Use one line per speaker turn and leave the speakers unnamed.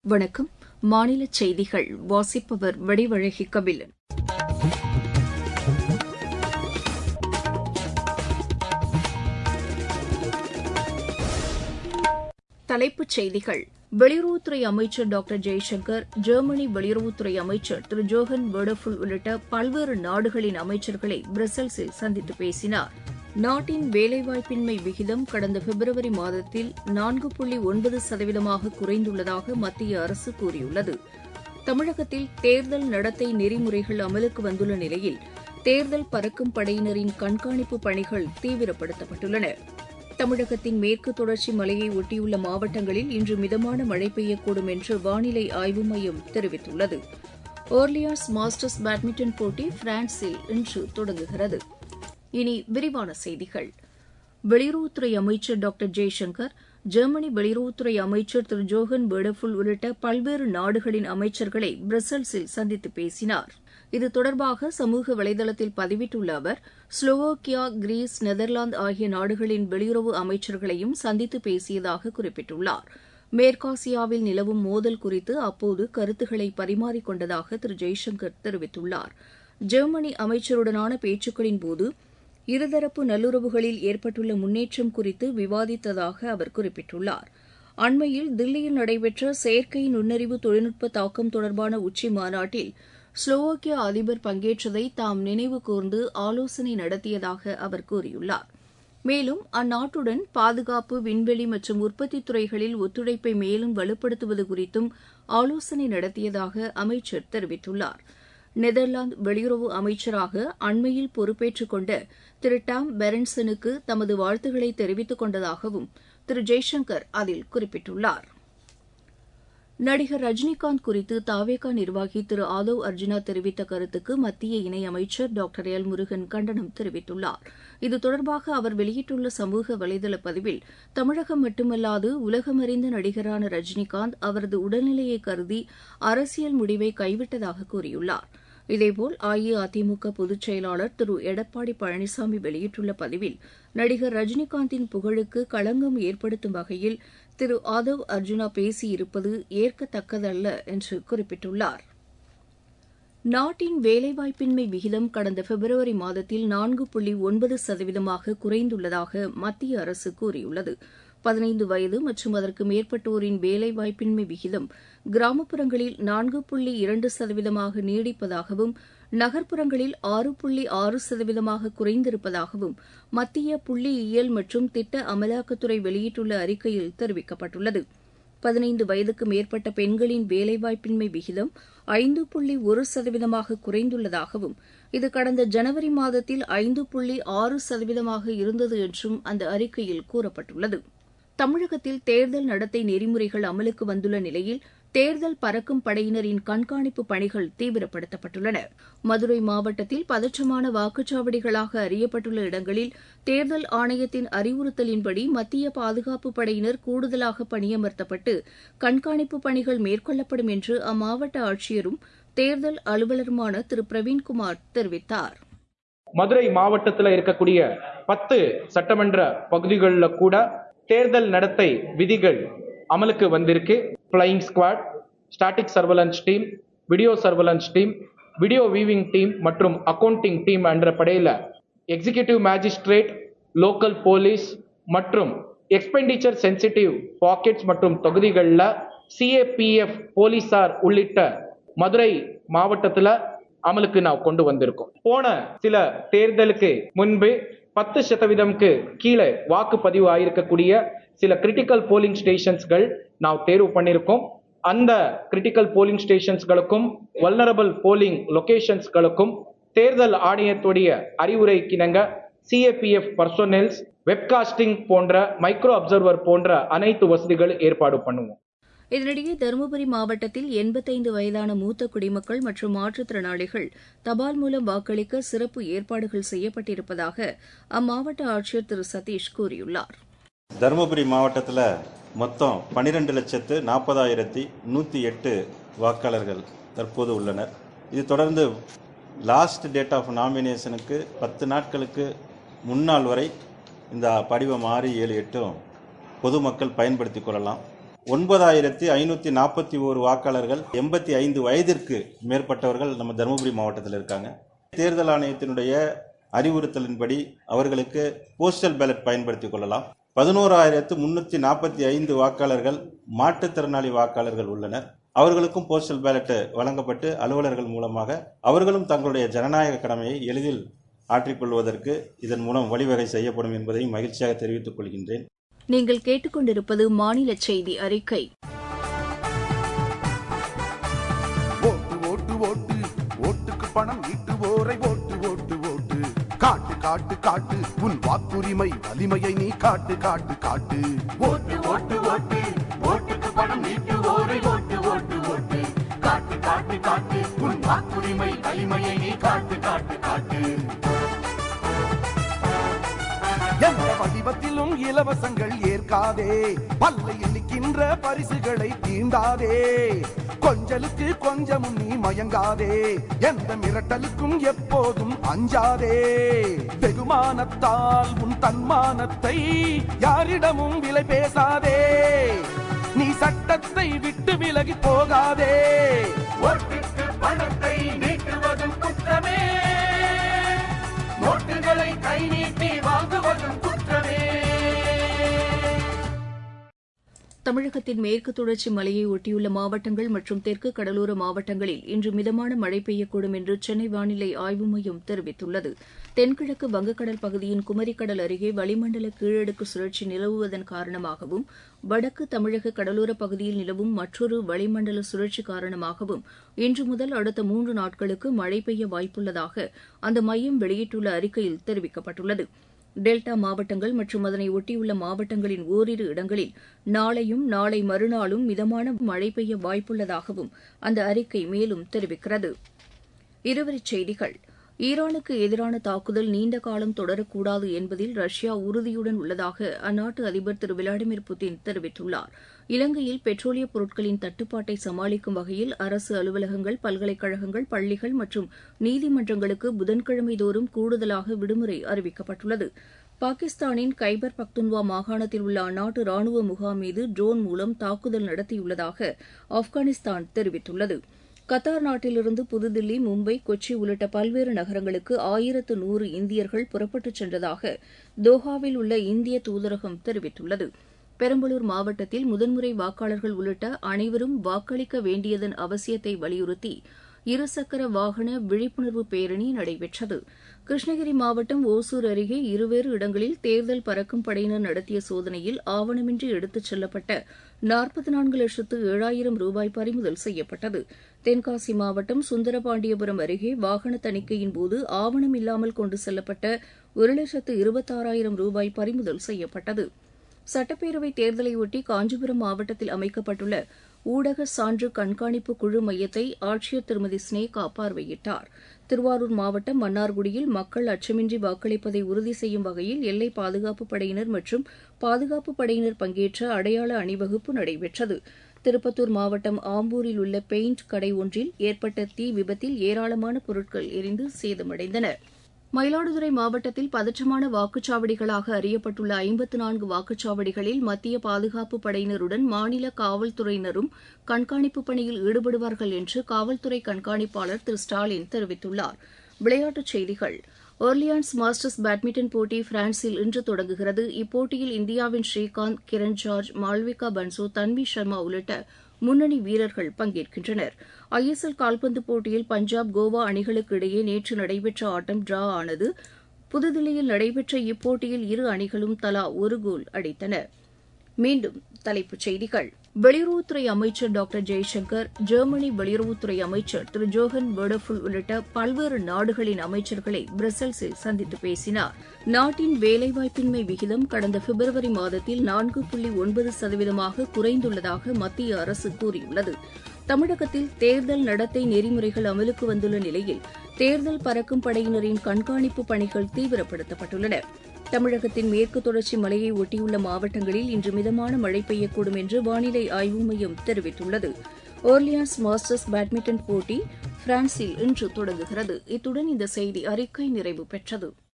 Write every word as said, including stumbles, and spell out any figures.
வணக்கம். மாநில செய்திகள் வாசிப்பவர் வடிவழகி கபிலன். தலைப்புச் செய்திகள். வெளியுறவுத்துறை அமைச்சர் டாக்டர் ஜெய்சங்கர், ஜெர்மனி வெளியுறவுத்துறை அமைச்சர் திரு ஜோஹன் வேர்டஃபுல் உள்ளிட்ட பல்வேறு நாடுகளின் அமைச்சர்களை பிரசல்ஸில் சந்தித்து பேசினார். நாட்டின் வேலைவாய்ப்பின்மை விகிதம் கடந்த பிப்ரவரி மாதத்தில் நான்கு புள்ளி ஒன்பது சதவீதமாக குறைந்துள்ளதாக மத்திய அரசு கூறியுள்ளது. தமிழகத்தில் தேர்தல் நடத்தை நெறிமுறைகள் அமலுக்கு வந்துள்ள நிலையில் தேர்தல் பறக்கும் படையினரின் கண்காணிப்பு பணிகள் தீவிரப்படுத்தப்பட்டுள்ளன. தமிழகத்தின் மேற்கு தொடர்ச்சி மலையை ஒட்டியுள்ள மாவட்டங்களில் இன்று மிதமான மழை பெய்யக்கூடும் என்று வானிலை ஆய்வு மையம் தெரிவித்துள்ளது. ஓர்லியான்ஸ் மாஸ்டர்ஸ் பேட்மிண்டன் போட்டி பிரான்சில் இன்று தொடங்குகிறது. இனி விரிவான செய்திகள். வெளியுறவுத்துறை அமைச்சர் டாக்டர் ஜெய்சங்கர், ஜெர்மனி வெளியுறவுத்துறை அமைச்சர் திரு ஜோஹன் வேர்டஃபுல் உள்ளிட்ட பல்வேறு நாடுகளின் அமைச்சர்களை பிரசல்ஸில் சந்தித்து பேசினார். இது தொடர்பாக சமூக வலைதளத்தில் பதிவிட்டுள்ள அவர், ஸ்லோவோக்கியா, கிரீஸ், நெதர்லாந்து ஆகிய நாடுகளின் வெளியுறவு அமைச்சர்களையும் சந்தித்து பேசியதாக குறிப்பிட்டுள்ளார். மேற்காசியாவில் நிலவும் மோதல் குறித்து அப்போது கருத்துக்களை பரிமாறிக் கொண்டதாக திரு ஜெய்சங்கர் தெரிவித்துள்ளார். ஜெர்மனி அமைச்சருடனான பேச்சுக்களின்போது இருதரப்பு நல்லுறவுகளில் ஏற்பட்டுள்ள முன்னேற்றம் குறித்து விவாதித்ததாக அவர் குறிப்பிட்டுள்ளார். அண்மையில் தில்லியில் நடைபெற்ற செயற்கை நுண்ணறிவு தொழில்நுட்ப தாக்கம் தொடர்பான உச்சி மாநாட்டில் ஸ்லோவோக்கியா அதிபர் பங்கேற்றதை தாம் நினைவு கூர்ந்து ஆலோசனை நடத்தியதாக அவர் கூறியுள்ளார். மேலும் அந்நாட்டுடன் பாதுகாப்பு, விண்வெளி மற்றும் உற்பத்தி துறைகளில் ஒத்துழைப்பை மேலும் வலுப்படுத்துவது குறித்தும் ஆலோசனை நடத்தியதாக அமைச்சர் தெரிவித்துள்ளார். நெதர்லாந்து வெளியுறவு அமைச்சராக அண்மையில் பொறுப்பேற்றுக் கொண்ட திரு டாம் பெரன்சனுக்கு தமது வாழ்த்துக்களை தெரிவித்துக் கொண்டதாகவும் திரு ஜெய்சங்கர் அதில் குறிப்பிட்டுள்ளார். நடிகர் ரஜினிகாந்த் குறித்து தவேகா நிர்வாகி திரு ஆதவ் அர்ஜுனா தெரிவித்த கருத்துக்கு மத்திய இணையமைச்சர் டாக்டர் எல் முருகன் கண்டனம் தெரிவித்துள்ளார். இது தொடர்பாக அவர் வெளியிட்டுள்ள சமூக வலைதள பதிவில், தமிழகம் மட்டுமல்லாது உலகமறிந்த நடிகரான ரஜினிகாந்த் அவரது உடல்நிலையை கருதி அரசியல் முடிவை கைவிட்டதாக கூறியுள்ளார். இதேபோல் அஇஅதிமுக பொதுச் செயலாளர் திரு எடப்பாடி பழனிசாமி வெளியிட்டுள்ள பதிவில், நடிகர் ரஜினிகாந்தின் புகழுக்கு களங்கம் ஏற்படுத்தும் வகையில் திரு ஆதவ் அர்ஜுனா பேசியிருப்பது ஏற்கத்தக்கதல்ல என்று குறிப்பிட்டுள்ளார். நாட்டின் வேலைவாய்ப்பின்மை விகிதம் கடந்த பிப்ரவரி மாதத்தில் நான்கு புள்ளி ஒன்பது சதவீதமாக குறைந்துள்ளதாக மத்திய அரசு கூறியுள்ளது. பதினைந்து வயது மற்றும் அதற்கு மேற்பட்டோரின் வேலைவாய்ப்பின்மை விகிதம் கிராமப்புறங்களில் நான்கு புள்ளி இரண்டு சதவீதமாக நீடிப்பதாகவும், நகர்ப்புறங்களில் ஆறு புள்ளி ஆறு சதவீதமாக குறைந்திருப்பதாகவும் மத்திய புள்ளியியல் மற்றும் திட்ட அமலாக்கத்துறை வெளியிட்டுள்ள அறிக்கையில் தெரிவிக்கப்பட்டுள்ளது. பதினைந்து வயதுக்கு மேற்பட்ட பெண்களின் வேலைவாய்ப்பின்மை விகிதம் ஐந்து புள்ளி ஒரு சதவீதமாக குறைந்துள்ளதாகவும், இது கடந்த ஜனவரி மாதத்தில் ஐந்து புள்ளி ஆறு சதவீதமாக இருந்தது என்றும் அந்த அறிக்கையில் கூறப்பட்டுள்ளது. தமிழகத்தில் தேர்தல் நடத்தை நெறிமுறைகள் அமலுக்கு வந்துள்ள நிலையில் தேர்தல் பறக்கும் படையினரின் கண்காணிப்பு பணிகள் தீவிரப்படுத்தப்பட்டுள்ளன. மதுரை மாவட்டத்தில் பதற்றமான வாக்குச்சாவடிகளாக அறியப்பட்டுள்ள இடங்களில் தேர்தல் ஆணையத்தின் அறிவுறுத்தலின்படி மத்திய பாதுகாப்பு படையினர் கூடுதலாக பணியமர்த்தப்பட்டு கண்காணிப்பு பணிகள் மேற்கொள்ளப்படும் என்று அம்மாவட்ட ஆட்சியரும் தேர்தல் அலுவலருமான திரு பிரவீன்குமார் தெரிவித்தார்.
மதுரை மாவட்டத்தில் இருக்கக்கூடிய பத்து சட்டமன்ற பகுதிகளில் கூட தேர்தல் நடத்தை விதிகள் அமலுக்கு வந்திருக்கு. Flying squad, static surveillance team, video surveillance team, video viewing team மற்றும் அக்கவுண்டிங் டீம் என்ற படையில் எக்ஸிகியூட்டிவ் மேஜிஸ்ட்ரேட், லோக்கல் போலீஸ் மற்றும் எக்ஸ்பெண்டிச்சர் சென்சிட்டிவ் பாக்கெட்ஸ் மற்றும் தொகுதிகளில் சிஏபிஎஃப் போலீசார் உள்ளிட்ட மதுரை மாவட்டத்தில் அமலுக்கு நாம் கொண்டு வந்திருக்கோம். போன சில தேர்தலுக்கு முன்பு பத்து சதவீதம்க்கு கீழே வாக்குப்பதிவு ஆயிருக்கக்கூடிய சில கிரிட்டிக்கல் போலிங் ஸ்டேஷன்ஸ்கள் நாம் தேர்வு பண்ணியிருக்கோம். அந்த கிரிட்டிக்கல் போலிங் ஸ்டேஷன்ஸ்களுக்கும் வல்னரபிள் போலிங் லொகேஷன்ஸ்களுக்கும் தேர்தல் ஆணையத்துடைய அறிவுரைக்கிணங்க சிஏபிஎஃப் பர்சோனல்ஸ், வெப்காஸ்டிங் போன்ற மைக்ரோ அப்சர்வர் போன்ற அனைத்து வசதிகள் ஏற்பாடு பண்ணுவோம்.
இதனிடையே தருமபுரி மாவட்டத்தில் எண்பத்தைந்து வயதான மூத்த குடிமக்கள் மற்றும் மாற்றுத்திறனாளிகள் தபால் மூலம் வாக்களிக்க சிறப்பு ஏற்பாடுகள் செய்யப்பட்டிருப்பதாக அம்மாவட்ட ஆட்சியர் திரு சதீஷ் கூறியுள்ளார்.
தருமபுரி மாவட்டத்தில் மொத்தம் பனிரெண்டு லட்சத்து நாற்பதாயிரத்தி நூற்றி எட்டு வாக்காளர்கள் தற்போது உள்ளனர். இது தொடர்ந்து லாஸ்ட் டேட் ஆஃப் நாமினேஷனுக்கு பத்து நாட்களுக்கு முன்னாள் வரை இந்த படிவம் ஆறு ஏழு எட்டும் பொதுமக்கள் பயன்படுத்திக் கொள்ளலாம். ஒன்பதாயிரத்தி ஐநூத்தி நாற்பத்தி ஒரு வாக்காளர்கள் எண்பத்தி ஐந்து வயதிற்கு மேற்பட்டவர்கள் நம்ம தருமபுரி மாவட்டத்தில் இருக்காங்க. தேர்தல் ஆணையத்தினுடைய அறிவுறுத்தலின்படி அவர்களுக்கு போஸ்டல் பேலட் பயன்படுத்திக் கொள்ளலாம். பதினோராயிரத்து முன்னூத்தி நாற்பத்தி ஐந்து வாக்காளர்கள் மாற்றுத்திறனாளி வாக்காளர்கள் உள்ளனர். அவர்களுக்கும் போஸ்டல் பேலட் வழங்கப்பட்டு அலுவலர்கள் மூலமாக அவர்களும் தங்களுடைய ஜனநாயக கடமையை எளிதில் ஆற்றிக்கொள்வதற்கு இதன் மூலம் வழிவகை செய்யப்படும் என்பதை மகிழ்ச்சியாக தெரிவித்துக் கொள்கின்றேன்.
நீங்கள் கேட்டுக்கொண்டிருப்பது மாநில செய்தி அறிக்கை.
ஓட்டு ஓட்டு ஓட்டு ஓட்டுக்கு பணம் ஈட்டுவோரை ஓட்டு ஓட்டு ஓட்டு காட்டு காட்டு காட்டு உன் வாக்குரிமை வலிமையை நீ காட்டு காட்டு காட்டு. ஓட்டு ஓட்டு ஓட்டு ஓட்டுக்கு பணம் ஈட்டுவோரை ஓட்டு ஓட்டு ஓட்டு காட்டு காட்டு காட்டு உன் வாக்குரிமை வலிமையை நீ காட்டு காட்டு காட்டு. எந்த வடிவத்திலும் இலவசங்கள் ஏற்காதே, பல்லை எண்ணிக்கின்ற பரிசுகளை தீண்டாதே, கொஞ்சலுக்கு கொஞ்சமும் நீ மயங்காதே, எந்த மிரட்டலுக்கும் எப்போதும் அஞ்சாதே. வெகுமானத்தால் உன் தன்மானத்தை யாரிடமும் விலை பேசாதே, நீ சட்டத்தை விட்டு விலகி போகாதே. ஓட்டுக்கு பணத்தை நீட்டுவதும் குற்றமே, நோட்டுகளை கை நீட்டி வாங்குவதும் குற்றமே.
தமிழகத்தின் மேற்கு தொடர்ச்சி மலையை ஒட்டியுள்ள மாவட்டங்கள் மற்றும் தெற்கு கடலோர மாவட்டங்களில் இன்று மிதமான மழை பெய்யக்கூடும் என்று சென்னை வானிலை ஆய்வு மையம் தெரிவித்துள்ளது. தென்கிழக்கு வங்கக்கடல் பகுதியின் குமரிக்கடல் அருகே வளிமண்டல கீழடுக்கு சுழற்சி நிலவுவதன் காரணமாகவும் வடக்கு தமிழக கடலோரப் பகுதியில் நிலவும் மற்றொரு வளிமண்டல சுழற்சி காரணமாகவும் இன்று முதல் அடுத்த மூன்று நாட்களுக்கு மழை பெய்ய வாய்ப்புள்ளதாக அந்த மையம் வெளியிட்டுள்ள அறிக்கையில் தெரிவிக்கப்பட்டுள்ளது. டெல்டா மாவட்டங்கள் மற்றும் அதனை ஒட்டியுள்ள மாவட்டங்களின் ஓரிரு இடங்களில் நாளையும் நாளை மறுநாளும் மிதமான மழை பெய்ய வாய்ப்புள்ளதாகவும் அந்த அறிக்கை மேலும் தெரிவிக்கிறது. இருவரிச் செய்திகள். ஈரானுக்கு எதிரான தாக்குதல் நீண்ட காலம் தொடரக்கூடாது என்பதில் ரஷ்யா உறுதியுடன் உள்ளதாக அந்நாட்டு அதிபர் திரு விளாடிமிர் புட்டின் தெரிவித்துள்ளார். இலங்கையில் பெட்ரோலியப் பொருட்களின் தட்டுப்பாட்டை சமாளிக்கும் வகையில் அரசு அலுவலகங்கள், பல்கலைக்கழகங்கள், பள்ளிகள் மற்றும் நீதிமன்றங்களுக்கு புதன்கிழமை தோறும் கூடுதலாக விடுமுறை அறிவிக்கப்பட்டுள்ளது. பாகிஸ்தானின் கைபர் பக்துன்வா மாகாணத்தில் உள்ள அந்நாட்டு ராணுவ முகாம் மீது ட்ரோன் மூலம் தாக்குதல் நடத்தியுள்ளதாக ஆப்கானிஸ்தான் தெரிவித்துள்ளது. கத்தார் நாட்டிலிருந்து புதுதில்லி, மும்பை, கொச்சி உள்ளிட்ட பல்வேறு நகரங்களுக்கு ஆயிரத்து நூறு இந்தியர்கள் புறப்பட்டுச் சென்றதாக தோஹாவில் உள்ள இந்திய தூதரகம் தெரிவித்துள்ளது. பெரம்பலூர் மாவட்டத்தில் முதன்முறை வாக்காளர்கள் உள்ளிட்ட அனைவரும் வாக்களிக்க வேண்டியதன் அவசியத்தை வலியுறுத்தி இருசக்கர வாகன விழிப்புணர்வு பேரணி நடைபெற்றது. கிருஷ்ணகிரி மாவட்டம் ஓசூர் அருகே இருவேறு இடங்களில் தேர்தல் பறக்கும் படையினர் நடத்திய சோதனையில் ஆவணமின்றி எடுத்துச் செல்லப்பட்ட நாற்பத்தி நான்கு லட்சத்து ஏழாயிரம் ரூபாய் பறிமுதல் செய்யப்பட்டது. தென்காசி மாவட்டம் சுந்தரபாண்டியபுரம் அருகே வாகன தணிக்கையின்போது ஆவணம் இல்லாமல் கொண்டு செல்லப்பட்ட ஒரு லட்சத்து இருபத்தாறாயிரம் ரூபாய் பறிமுதல் செய்யப்பட்டது. சட்டப்பேரவைத் தேர்தலையொட்டி காஞ்சிபுரம் மாவட்டத்தில் அமைக்கப்பட்டுள்ள ஊடக சான்று கண்காணிப்பு குழு மையத்தை ஆட்சியர் திருமதி ஸ்னேகா பார்வையிட்டார். திருவாரூர் மாவட்டம் மன்னார்குடியில் மக்கள் அச்சமின்றி வாக்களிப்பதை உறுதி செய்யும் வகையில் எல்லை பாதுகாப்புப் படையினர் மற்றும் பாதுகாப்புப் படையினர் பங்கேற்ற அடையாள அணிவகுப்பு நடைபெற்றது. திருப்பத்தூர் மாவட்டம் ஆம்பூரில் உள்ள பெயிண்ட் கடை ஒன்றில் ஏற்பட்ட தீ விபத்தில் ஏராளமான பொருட்கள் எரிந்து சேதமடைந்தன. மயிலாடுதுறை மாவட்டத்தில் பதற்றமான வாக்குச்சாவடிகளாக அறியப்பட்டுள்ள ஐம்பத்து நான்கு வாக்குச்சாவடிகளில் மத்திய பாதுகாப்பு படையினருடன் மாநில காவல்துறையினரும் கண்காணிப்பு பணியில் ஈடுபடுவார்கள் என்று காவல்துறை கண்காணிப்பாளர் திரு ஸ்டாலின் தெரிவித்துள்ளார். விளையாட்டுச் செய்திகள். ஒர்லியான்ஸ் மாஸ்டர்ஸ் பேட்மிண்டன் போட்டி பிரான்சில் இன்று தொடங்குகிறது. இப்போட்டியில் இந்தியாவின் ஸ்ரீகாந்த், கிரண் ஜார்ஜ், மால்விகா பன்சோ, தன்வி சர்மா உள்ளிட்ட முன்னணி வீரர்கள் பங்கேற்கின்றனர். ஐ எஸ் எல் கால்பந்து போட்டியில் பஞ்சாப், கோவா அணிகளுக்கு இடையே நேற்று நடைபெற்ற ஆட்டம் டிரா ஆனது. புதுதில்லியில் நடைபெற்ற இப்போட்டியில் இரு அணிகளும் தலா ஒரு கோல் அடித்தன. மீண்டும் தலைப்புச் செய்திகள். வெளியுறவுத்துறை அமைச்சர் டாக்டர் ஜெய்சங்கர், ஜெர்மனி வெளியுறவுத்துறை அமைச்சர் திரு ஜோஹன் வேர்டஃபுல் உள்ளிட்ட பல்வேறு நாடுகளின் அமைச்சர்களை பிரசல்ஸில் சந்தித்து பேசினார். நாட்டின் வேலைவாய்ப்பின்மை விகிதம் கடந்த பிப்ரவரி மாதத்தில் நான்கு புள்ளி ஒன்பது சதவீதமாக குறைந்துள்ளதாக மத்திய அரசு கூறியுள்ளது. தமிழகத்தில் தேர்தல் நடத்தை நெறிமுறைகள் அமலுக்கு வந்துள்ள நிலையில் தேர்தல் பறக்கும் படையினரின் கண்காணிப்பு பணிகள் தீவிரப்படுத்தப்பட்டுள்ளன. தமிழகத்தின் மேற்கு தொடர்ச்சி மலையை ஒட்டியுள்ள மாவட்டங்களில் இன்று மிதமான மழை பெய்யக்கூடும் என்று வானிலை ஆய்வு மையம் தெரிவித்துள்ளது. ஓர்லியான்ஸ் மாஸ்டர்ஸ் பேட்மிண்டன் போட்டி பிரான்சில் இன்று தொடங்குகிறது. இத்துடன் இந்த செய்தி அறிக்கை நிறைவு பெற்றது.